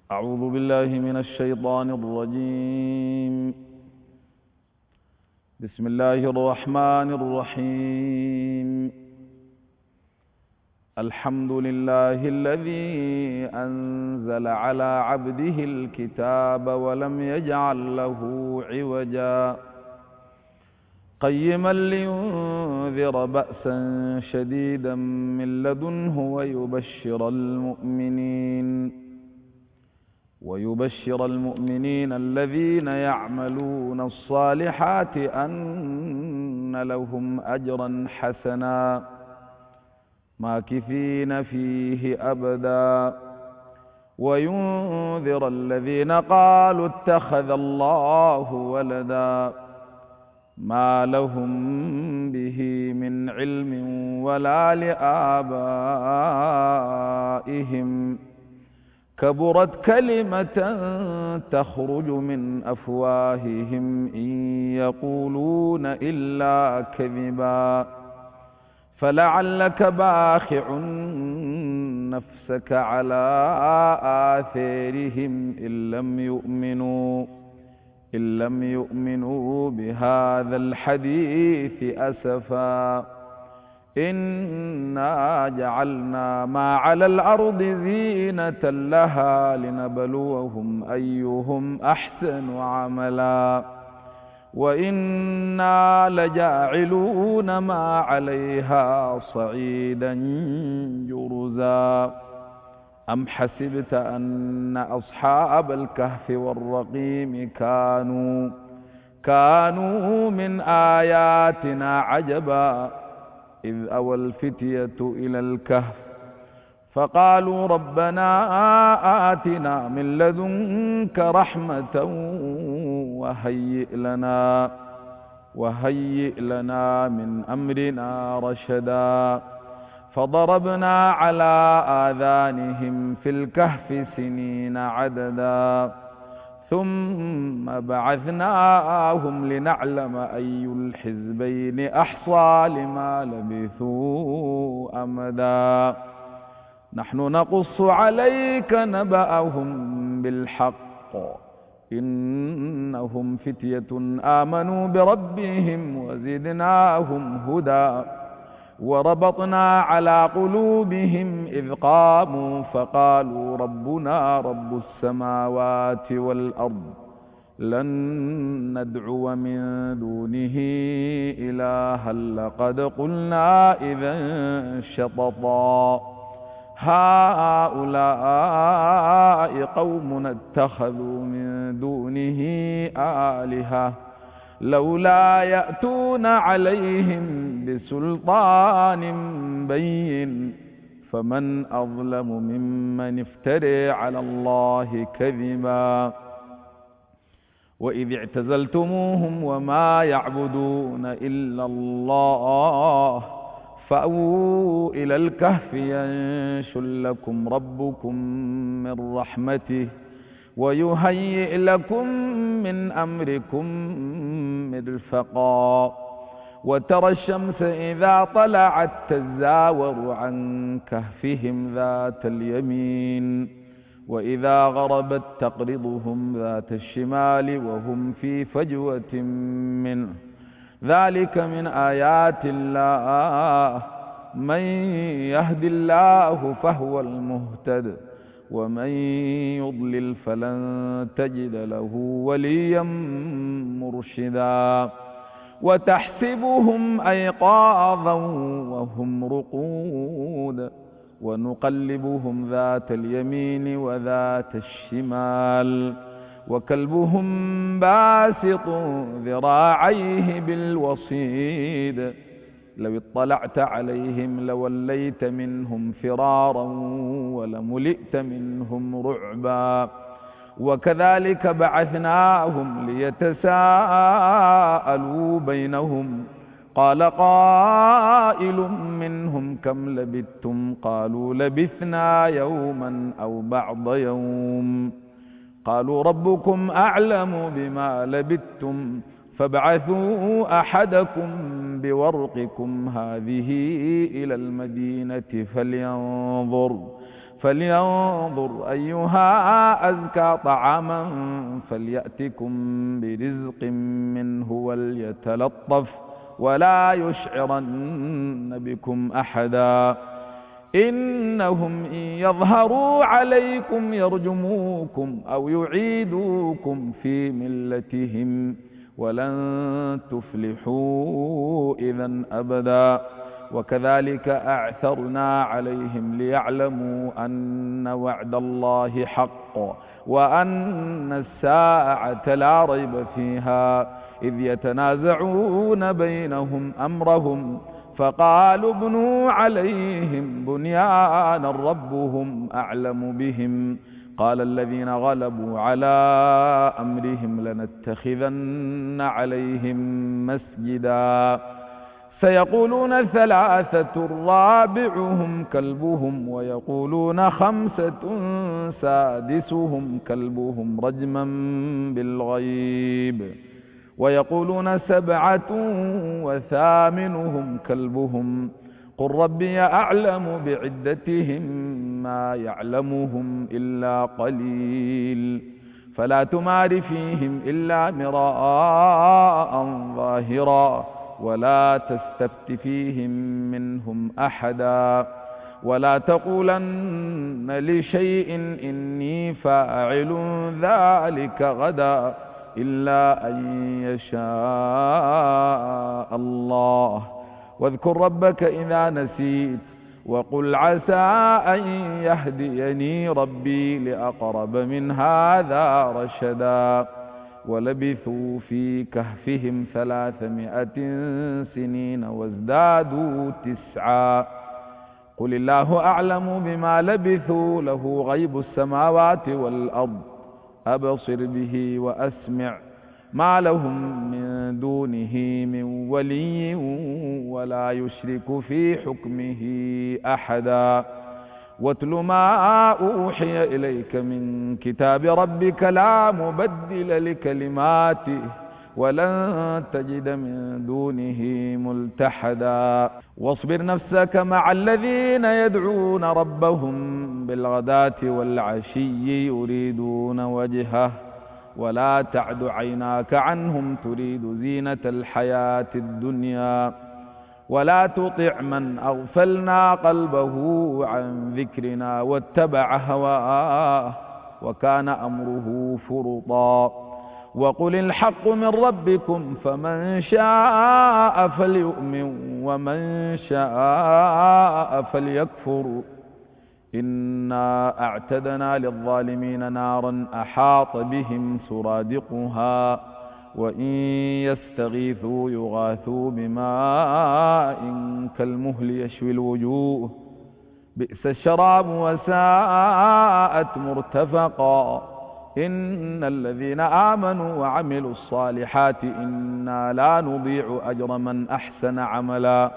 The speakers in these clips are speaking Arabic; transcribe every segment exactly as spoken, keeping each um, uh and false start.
أعوذ بالله من الشيطان الرجيم. بسم الله الرحمن الرحيم. الحمد لله الذي أنزل على عبده الكتاب ولم يجعل له عوجا قيما لينذر بأسا شديدا من لدنه ويبشر المؤمنين ويبشر المؤمنين الذين يعملون الصالحات أن لهم أجرا حسنا ماكثين فيه أبدا وينذر الذين قالوا اتخذ الله ولدا ما لهم به من علم ولا لآبائهم كبرت كلمة تخرج من أفواههم إن يقولون إلا كذبا فلعلك باخع نفسك على آثارهم إن لم يؤمنوا إن لم يؤمنوا بهذا الحديث أسفا إنا جعلنا ما على الأرض زينة لها لنبلوهم أيهم أحسن عملا وإنا لجاعلون ما عليها صعيدا جرزا أم حسبت أن أصحاب الكهف والرقيم كانوا كانوا من آياتنا عجبا إذ أوى الفتية إلى الكهف فقالوا ربنا آتنا من لدنك رحمة وهيئ لنا وهيئ لنا من أمرنا رشدا فضربنا على آذانهم في الكهف سنين عددا ثم بعثناهم لنعلم أي الحزبين أحصى لما لبثوا أمدا نحن نقص عليك نبأهم بالحق إنهم فتية آمنوا بربهم وزدناهم هدى وربطنا على قلوبهم إذ قاموا فقالوا ربنا رب السماوات والأرض لن ندعو من دونه إلها لقد قلنا إذا شططا هؤلاء قومنا اتخذوا من دونه آلهة لولا يأتون عليهم بسلطان بين فمن أظلم ممن افترى على الله كذبا وإذ اعتزلتموهم وما يعبدون إلا الله فأووا إلى الكهف ينشر لكم ربكم من رحمته ويهيئ لكم من أمركم مرفقا وترى الشمس إذا طلعت تزاور عن كهفهم ذات اليمين وإذا غربت تقرضهم ذات الشمال وهم في فجوة منه ذلك من آيات الله من يهد الله فهو المهتد ومن يضلل فلن تجد له وليا مرشدا وتحسبهم أيقاظا وهم رقود ونقلبهم ذات اليمين وذات الشمال وكلبهم باسط ذراعيه بالوصيد لو اطلعت عليهم لوليت منهم فرارا ولملئت منهم رعبا وكذلك بعثناهم ليتساءلوا بينهم قال قائل منهم كم لبثتم قالوا لبثنا يوما أو بعض يوم قالوا ربكم أعلم بما لبثتم فابعثوا أحدكم بورقكم هذه إلى المدينة فلينظر فلينظر أيها أزكى طعاما فليأتكم برزق منه وليتلطف ولا يشعرن بكم أحدا إنهم إن يظهروا عليكم يرجموكم أو يعيدوكم في ملتهم ولن تفلحوا إذا أبدا وكذلك أعثرنا عليهم ليعلموا أن وعد الله حق وأن الساعة لا ريب فيها إذ يتنازعون بينهم أمرهم فقالوا ابنوا عليهم بنيانا ربهم أعلم بهم قال الذين غلبوا على أمرهم لنتخذن عليهم مسجدا سيقولون ثلاثة رابعهم كلبهم ويقولون خمسة سادسهم كلبهم رجما بالغيب ويقولون سبعة وثامنهم كلبهم قل ربي أعلم بعدتهم ما يعلمهم إلا قليل فلا تمار فيهم إلا مراء ظاهرا ولا تستفت فيهم منهم أحدا ولا تقولن لشيء إني فاعل ذلك غدا إلا أن يشاء الله واذكر ربك إذا نسيت وقل عسى أن يهديني ربي لأقرب من هذا رشدا ولبثوا في كهفهم ثلاثمائة سنين وازدادوا تسعا قل الله أعلم بما لبثوا له غيب السماوات والأرض أبصر به وأسمع ما لهم من دونه من ولي ولا يشرك في حكمه أحدا واتل ما أوحي إليك من كتاب ربك لا مبدل لكلماته ولن تجد من دونه ملتحدا واصبر نفسك مع الذين يدعون ربهم بالغداة والعشي يريدون وجهه ولا تعد عيناك عنهم تريد زينة الحياة الدنيا ولا تطع من أغفلنا قلبه عن ذكرنا واتبع هواه وكان أمره فرطا وقل الحق من ربكم فمن شاء فليؤمن ومن شاء فليكفر إنا أعتدنا للظالمين نارا أحاط بهم سرادقها وإن يستغيثوا يغاثوا بماء كالمهل يشوي الوجوه بئس الشراب وساءت مرتفقا إن الذين آمنوا وعملوا الصالحات إنا لا نضيع أجر من أحسن عملا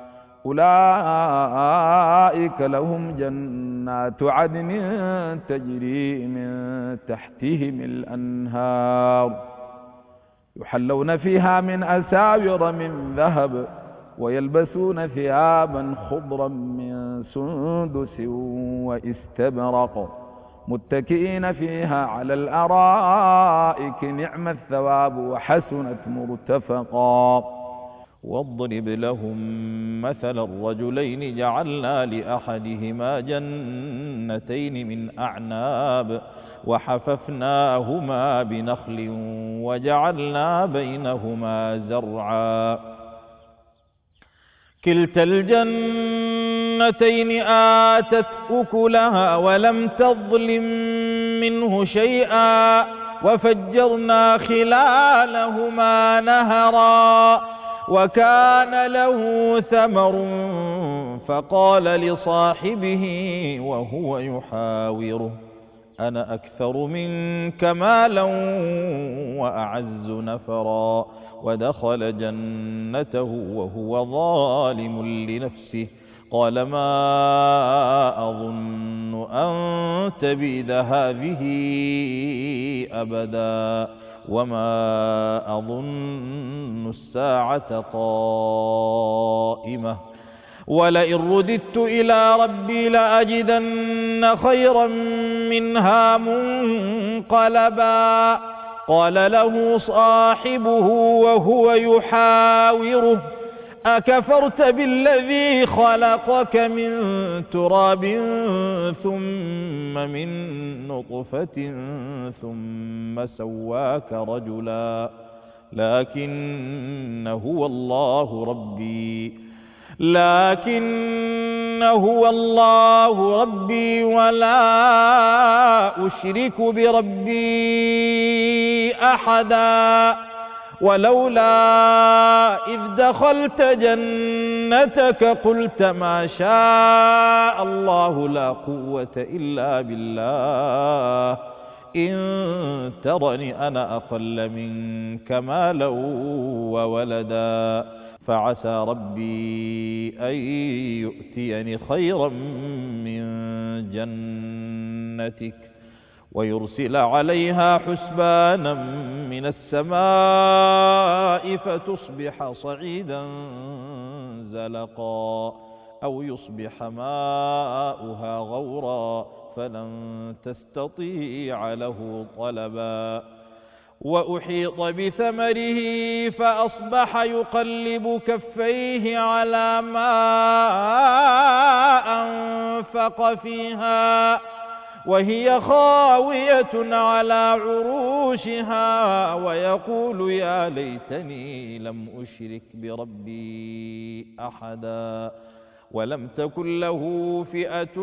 أولئك لهم جنات عدن تجري من تحتهم الأنهار يحلون فيها من أساور من ذهب ويلبسون ثيابا خضرا من سندس واستبرق متكئين فيها على الأرائك نعم الثواب وحسنت مرتفقا واضرب لهم مثل الرجلين جعلنا لأحدهما جنتين من أعناب وحففناهما بنخل وجعلنا بينهما زرعا كلتا الجنتين آتت أكلها ولم تظلم منه شيئا وفجرنا خلالهما نهرا وكان له ثمر فقال لصاحبه وهو يحاوره أنا أكثر منك مالا وأعز نفرا ودخل جنته وهو ظالم لنفسه قال ما أظن أن تبيد هذه أبدا وما أظن الساعة قائمة ولئن رددت إلى ربي لأجدن خيرا منها منقلبا قال له صاحبه وهو يحاوره أكفرت بالذي خلقك من تراب ثم من نطفة ثم سواك رجلا لكن هو الله ربي لكن هو الله ربي ولا أشرك بربي أحدا ولولا إذ دخلت جنتك قلت ما شاء الله لا قوة إلا بالله إن ترني أنا أقل منك مالا وولدا فعسى ربي أن يؤتيني خيرا من جنتك ويرسل عليها حسبانا من السماء فتصبح صعيدا زلقا أو يصبح ماؤها غورا فلن تستطيع له طلبا وأحيط بثمره فأصبح يقلب كفيه على ما أنفق فيها وهي خاوية على عروشها ويقول يا ليتني لم أشرك بربي أحدا ولم تكن له فئة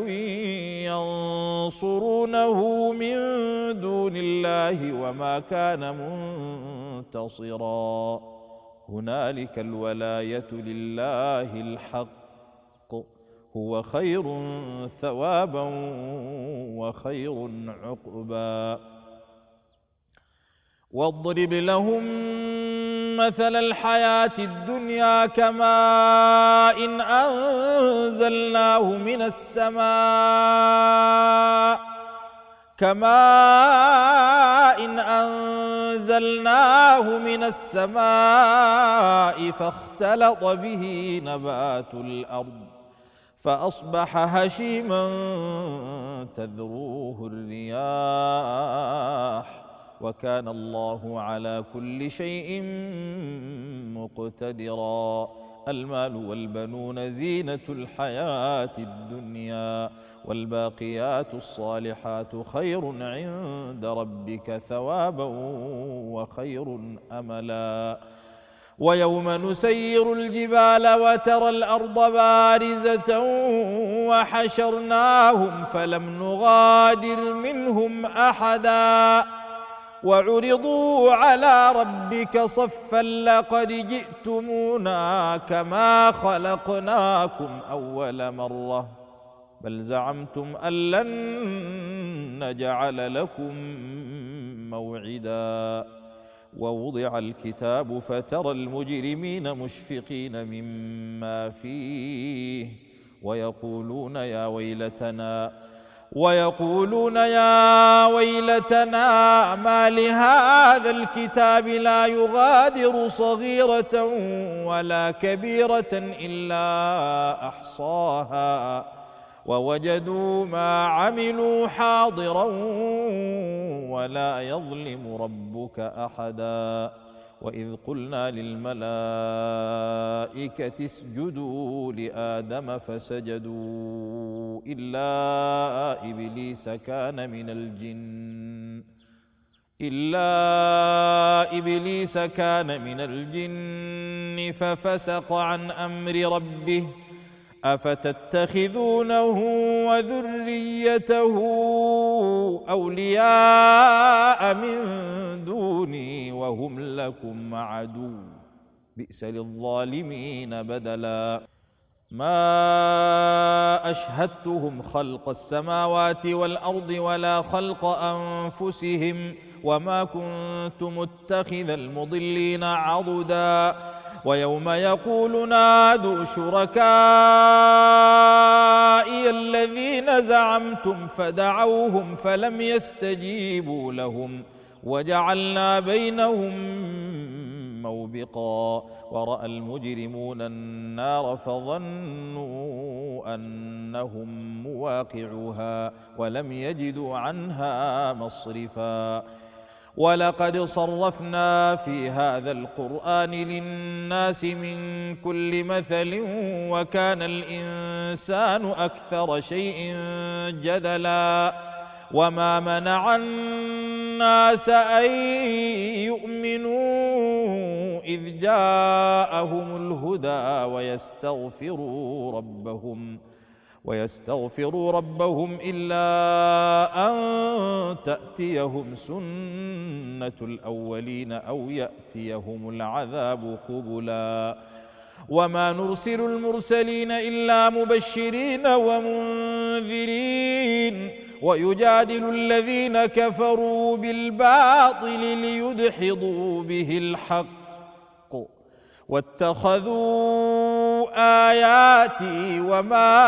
ينصرونه من دون الله وما كان منتصرا هنالك الولاية لله الحق هو خير ثوابا وخير عقبا واضرب لهم مثل الحياة الدنيا كماء إن أنزلناه من السماء كماء إن أنزلناه من السماء فاختلط به نبات الأرض فأصبح هشيما تذروه الرياح وكان الله على كل شيء مقتدرا المال والبنون زينة الحياة الدنيا والباقيات الصالحات خير عند ربك ثوابا وخير أملا ويوم نسير الجبال وترى الأرض بارزة وحشرناهم فلم نغادر منهم أحدا وعرضوا على ربك صفا لقد جئتمونا كما خلقناكم أول مرة بل زعمتم أن لن نجعل لكم موعدا ووضع الكتاب فترى المجرمين مشفقين مما فيه ويقولون يا ويلتنا ويقولون يا ويلتنا ما لهذا الكتاب لا يغادر صغيرة ولا كبيرة إلا أحصاها ووجدوا ما عملوا حاضرا ولا يظلم ربك أحدا وإذ قلنا للملائكة اسجدوا لآدم فسجدوا إلا إبليس كان من الجن إلا إبليس كان من الجن ففسق عن أمر ربه أفتتخذونه وذريته أولياء من دوني وهم لكم عدو بئس للظالمين بدلا ما أشهدتهم خلق السماوات والأرض ولا خلق أنفسهم وما كنت متخذ المضلين عضدا ويوم يقول نادوا شركائي الذين زعمتم فدعوهم فلم يستجيبوا لهم وجعلنا بينهم موبقا ورأى المجرمون النار فظنوا أنهم مواقعوها ولم يجدوا عنها مصرفا ولقد صرفنا في هذا القرآن للناس من كل مثل وكان الإنسان أكثر شيء جدلا وما منع الناس أن يؤمنوا إذ جاءهم الهدى ويستغفروا ربهم ويستغفروا ربهم إلا أن تأتيهم سنة الأولين أو يأتيهم العذاب قبلا وما نرسل المرسلين إلا مبشرين ومنذرين ويجادل الذين كفروا بالباطل ليدحضوا به الحق واتخذوا آياتي وما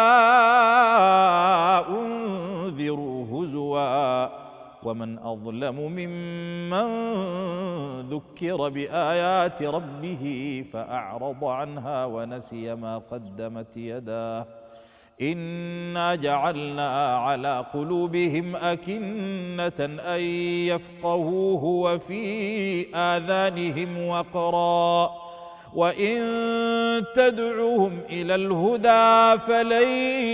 أنذروا هزوا ومن أظلم ممن ذكر بآيات ربه فأعرض عنها ونسي ما قدمت يداه إنا جعلنا على قلوبهم أكنة أن يفقهوه وفي آذانهم وقرا وإن تدعوهم إلى الهدى فلن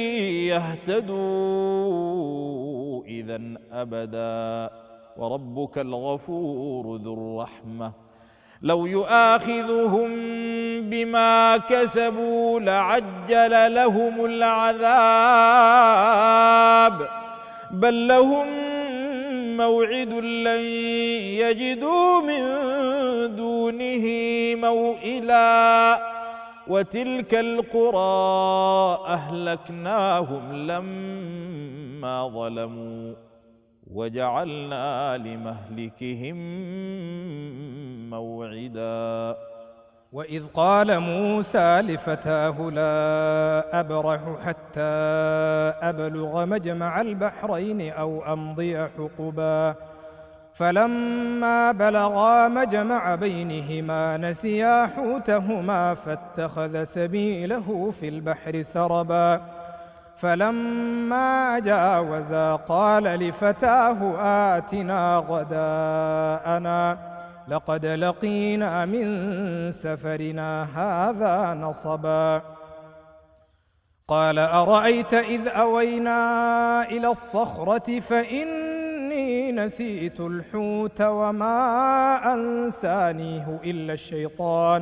يهتدوا إذا أبدا وربك الغفور ذو الرحمة لو يؤاخذهم بما كسبوا لعجل لهم العذاب بل لهم موعد لن يجدوا من دونه موئلا وتلك القرى أهلكناهم لما ظلموا وجعلنا لمهلكهم موعدا وإذ قال موسى لفتاه لا أبرح حتى أبلغ مجمع البحرين أو أمضي حقبا فلما بلغا مجمع بينهما نسيا حوتهما فاتخذ سبيله في البحر سربا فلما جاوزا قال لفتاه آتنا غداءنا لقد لقينا من سفرنا هذا نصبا قال أرأيت إذ أوينا إلى الصخرة فإني نسيت الحوت وما أنسانيه إلا الشيطان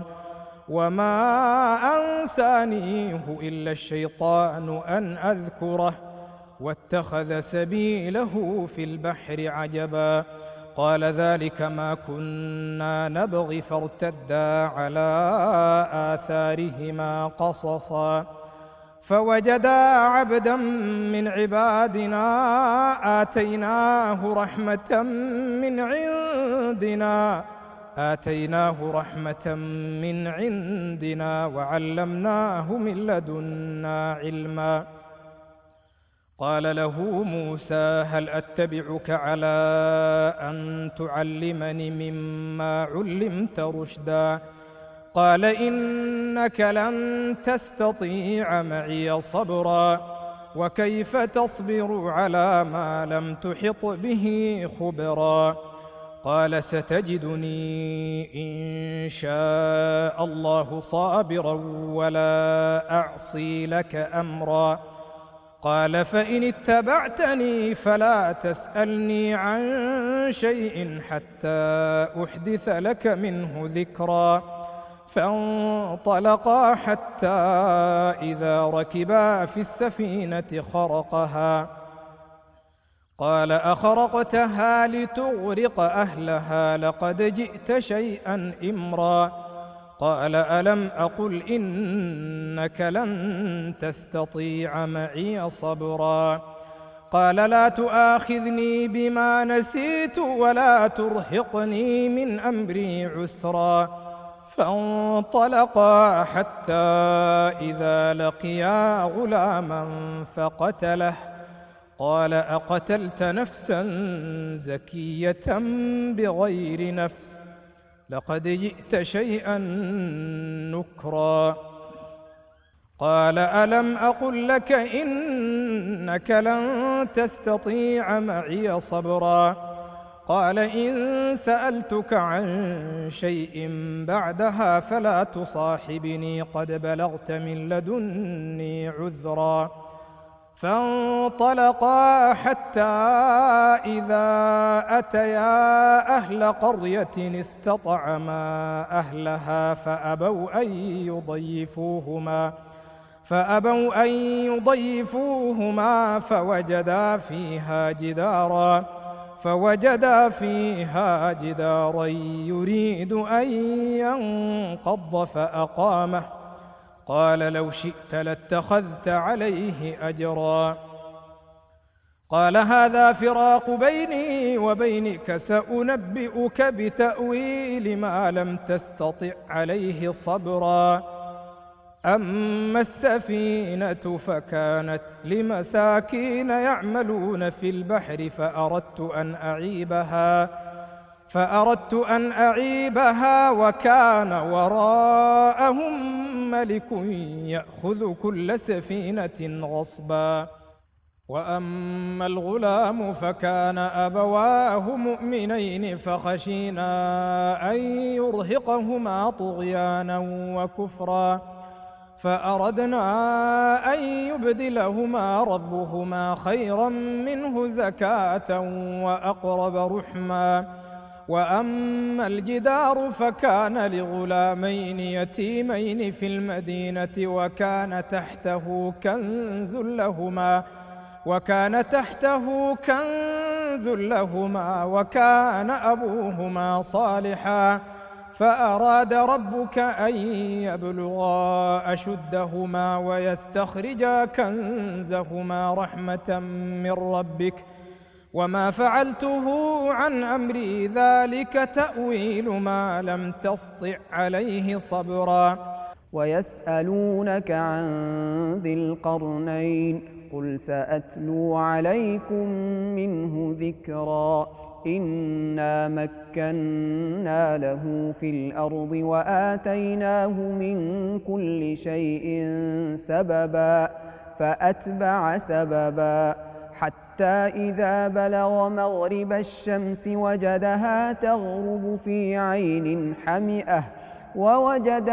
وما أنسانيه إلا الشيطان أن أذكره واتخذ سبيله في البحر عجبا قال ذلك ما كنا نبغي فارتدا على آثارهما قصصا فوجدا عبدا من عبادنا آتيناه رحمة من عندنا آتيناه رحمة من عندنا وعلمناه من لدنا علما قال له موسى هل أتبعك على أن تعلمني مما علمت رشدا قال إنك لن تستطيع معي صبرا وكيف تصبر على ما لم تحط به خبرا قال ستجدني إن شاء الله صابرا ولا أعصي لك أمرا قال فإن اتبعتني فلا تسألني عن شيء حتى أحدث لك منه ذكرا فانطلقا حتى إذا ركبا في السفينة خرقها قال أخرقتها لتغرق أهلها لقد جئت شيئا إمرا قال ألم أقل إنك لن تستطيع معي صبرا قال لا تؤاخذني بما نسيت ولا ترهقني من أمري عسرا فانطلقا حتى إذا لقيا غلاما فقتله قال أقتلت نفسا زكية بغير نفس لقد جئت شيئا نكرا. قال ألم أقل لك إنك لن تستطيع معي صبرا. قال إن سألتك عن شيء بعدها فلا تصاحبني قد بلغت من لدني عذرا. فانطلقا حتى إذا أتيا أهل قرية استطعما أهلها فأبوا أن يضيفوهما فأبوا أن يضيفوهما فوجدا فيها جدارا فوجدا فيها جدارا يريد أن ينقض فأقامه. قال لو شئت لاتخذت عليه أجرا. قال هذا فراق بيني وبينك سأنبئك بتأويل ما لم تستطع عليه صبرا. أما السفينة فكانت لمساكين يعملون في البحر فأردت أن أعيبها فأردت أن أعيبها وكان وراءهم ملك يأخذ كل سفينة غصبا. وأما الغلام فكان أبواه مؤمنين فخشينا أن يرهقهما طغيانا وكفرا فأردنا أن يبدلهما ربهما خيرا منه زكاة وأقرب رحما. وأما الجدار فكان لغلامين يتيمين في المدينة وكان تحته كنز لهما وكان تحته كنز لهما وكان أبوهما صالحا فأراد ربك أن يبلغا أشدهما ويستخرجا كنزهما رحمة من ربك وما فعلته عن أمري ذلك تأويل ما لم تسطع عليه صبرا. ويسألونك عن ذي القرنين قل سأتلو عليكم منه ذكرا. إنا مكنا له في الأرض وآتيناه من كل شيء سببا فأتبع سببا حتى إذا بلغ مغرب الشمس وجدها تغرب في عين حمئة ووجد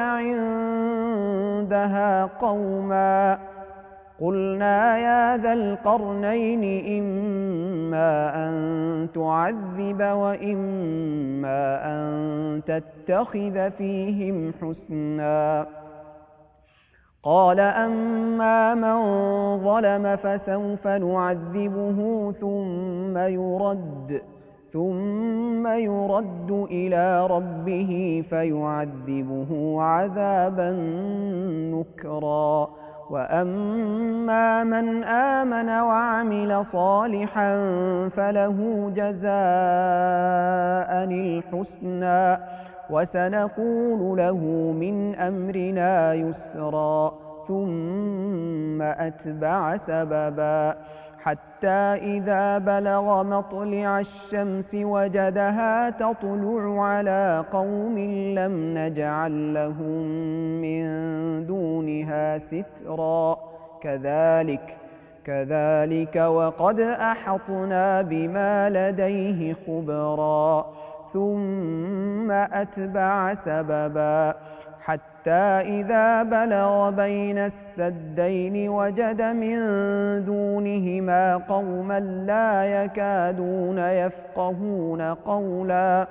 عندها قوما قلنا يا ذا القرنين إما أن تعذب وإما أن تتخذ فيهم حسنا. قال أما من ظلم فسوف نعذبه ثم يرد ثم يرد إلى ربه فيعذبه عذابا نكرا. وأما من آمن وعمل صالحا فله جزاء الحسنى وسنقول له من أمرنا يسرا. ثم أتبع سببا حتى إذا بلغ مطلع الشمس وجدها تطلع على قوم لم نجعل لهم من دونها سترا. كذلك كذلك وقد أحطنا بما لديه خبرا. ثم أتبع سببا حتى إذا بلغ بين السدين وجد من دونهما قوما لا يكادون يفقهون قولا.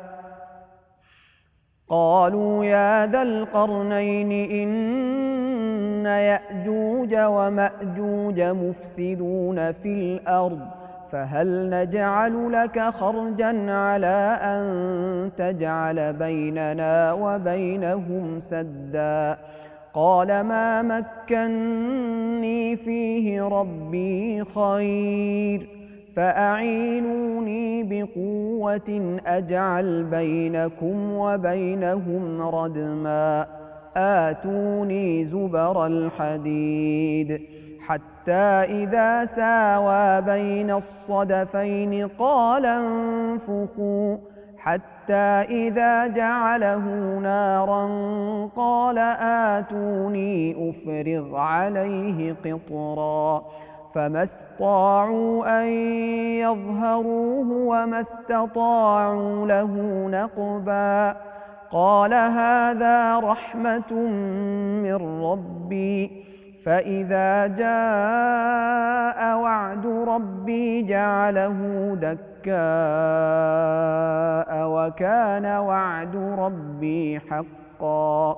قالوا يا ذا القرنين إن يأجوج ومأجوج مفسدون في الأرض فهل نجعل لك خرجا على أن تجعل بيننا وبينهم سدا. قال ما مكني فيه ربي خير فأعينوني بقوة أجعل بينكم وبينهم ردما. آتوني زبر الحديد حتى إذا ساوى بين الصدفين قال انفخوا حتى إذا جعله نارا قال آتوني أفرغ عليه قطرا فما استطاعوا أن يظهروه وما استطاعوا له نقبا قال هذا رحمة من ربي فإذا جاء وعد ربي جعله دكاء وكان وعد ربي حقا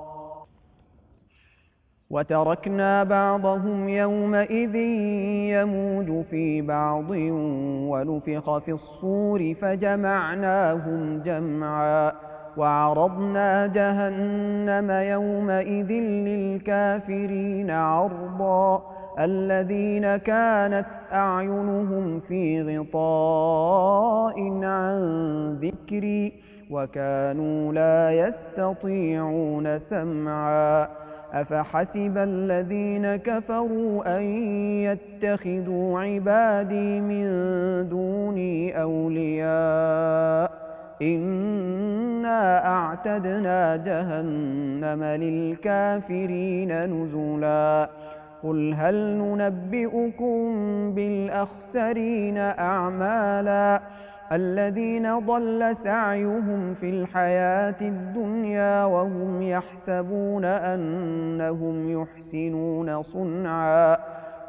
وتركنا بعضهم يومئذ يموج في بعض ونفخ في الصور فجمعناهم جمعا وعرضنا جهنم يومئذ للكافرين عرضا الذين كانت أعينهم في غطاء عن ذكري وكانوا لا يستطيعون سمعا أفحسب الذين كفروا أن يتخذوا عبادي من دوني أولياء إنا أعتدنا جهنم للكافرين نزلا قل هل ننبئكم بالأخسرين أعمالا الذين ضل سعيهم في الحياة الدنيا وهم يحسبون أنهم يحسنون صنعا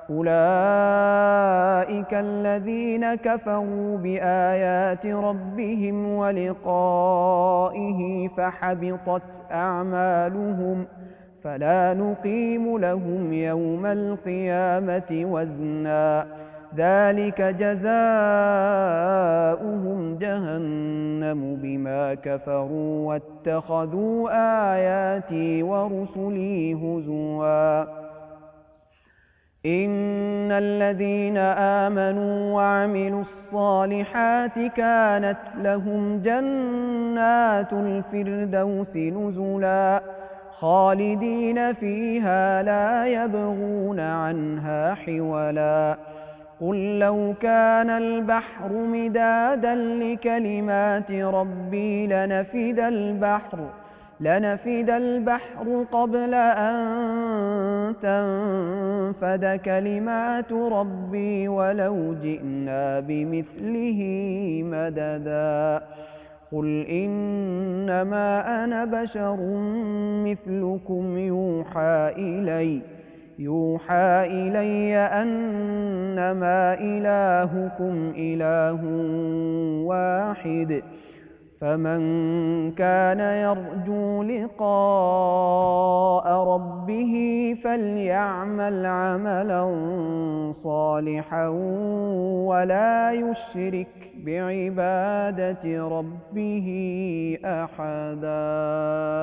أولئك الذين كفروا بآيات ربهم ولقائه فحبطت أعمالهم فلا نقيم لهم يوم القيامة وزنا ذلك جزاؤهم جهنم بما كفروا واتخذوا آياتي ورسلي هزوا إن الذين آمنوا وعملوا الصالحات كانت لهم جنات الفردوس نزلا خالدين فيها لا يبغون عنها حولا قل لو كان البحر مدادا لكلمات ربي لنفد البحر لنفد البحر قبل أن تنفد كلمات ربي ولو جئنا بمثله مددا قل إنما أنا بشر مثلكم يوحى إلي يوحى إلي أنما إلهكم إله واحد فمن كان يرجو لقاء ربه فليعمل عملا صالحا ولا يشرك بعبادة ربه أحدا.